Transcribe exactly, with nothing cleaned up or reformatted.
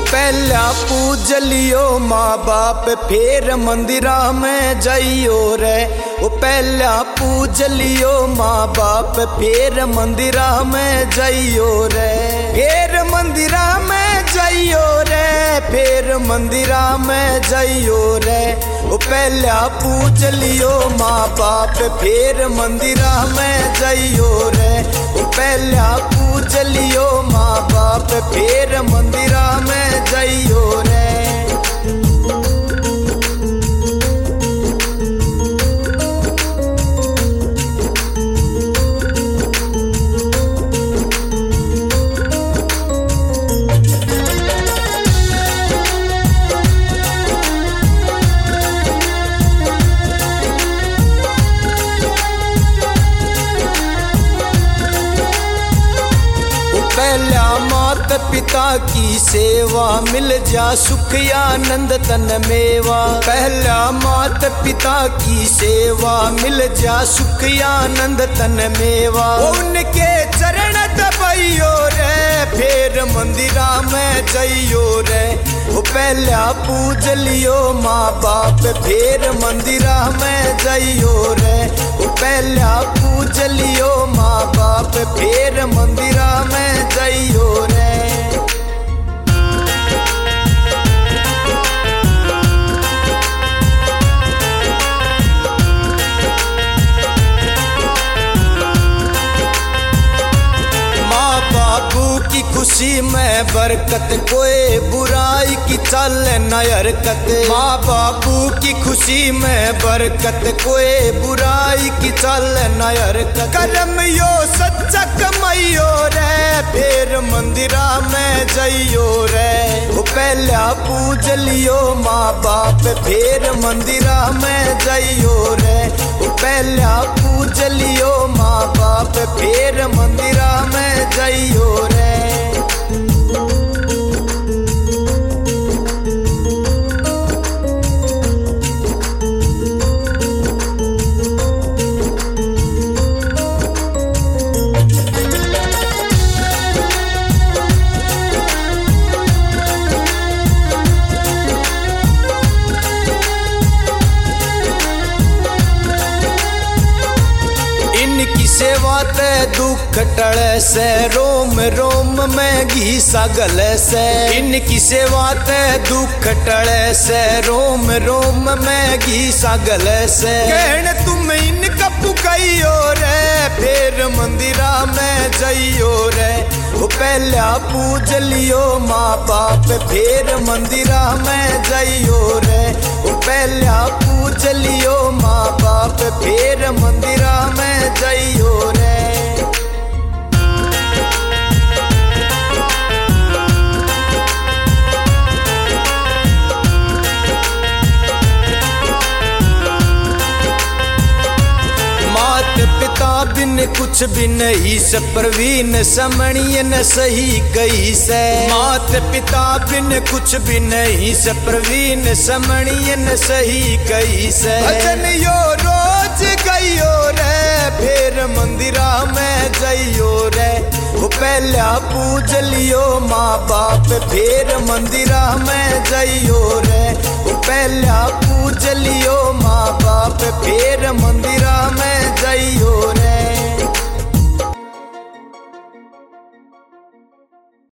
पहला पूज लियो माँ बाप फिर मंदिरा में जाइयो रे। वो पहला पूज लियो माँ बाप फिर मंदिरा में जाइयो रे। फिर मंदिरा में जाइयो रे, फिर मंदिरा में जाइयो रे। वो पहला पूज लियो माँ बाप फिर मंदिरा में जाइयो रे। वो पहला पूज लियो माँ बाप फिर मंदिरा में जाइयो रे। पहला मात पिता की सेवा मिल जा सुख आनंद तन मेवा। पहला मात पिता की सेवा मिल जा सुख आनंद तन मेवा। उनके चरण दबाइयो रे, फिर मंदिरा में जाइयो रे। वो पहला पूज लियो माँ बाप फिर मंदिरा में जाइयो रे। वो पहला पूज लियो माँ बाप फिर मंदिरा में जाइयो रे। की खुशी में बरकत, कोई बुराई की चल न हरकत। माँ बापू की खुशी में बरकत, कोई बुराई की चल न हरकत। कर्म यो सच्चा कमाइयो रे, फिर मंदिरा में जाइयो रे। वो पहला पूज लियो माँ बाप फिर मंदिरा में जाइयो रे। वो पहला पूज लियो माँ बाप फिर मंदिरा में जाइयो रे। इनकी सेवा ते दुख टले से, रोम रोम में घी सगल से। इनकी सेवा ते दुख टले से, रोम रोम में घी सगल से। कहन तुम इनका पुकाइयो रे, फिर मंदिरा में जाइयो रे। वो पहला पूज लियो माँ बाप फिर मंदिरा में जाइयो रे। वो पहला पूज लियो माँ बाप फिर मंदिरा में जाइयो रे। पिता बिन कुछ भी नहीं से, प्रवीण समणीय न सही गई से। मात पिता बिन कुछ भी नहीं से, प्रवीण समणीय न सही गई से। भजन यो रोज गइयो रे, फिर मंदिरा में जाइयो रे। वो पहला पूज लियो माँ बाप फिर मंदिरा में जाइयो रे।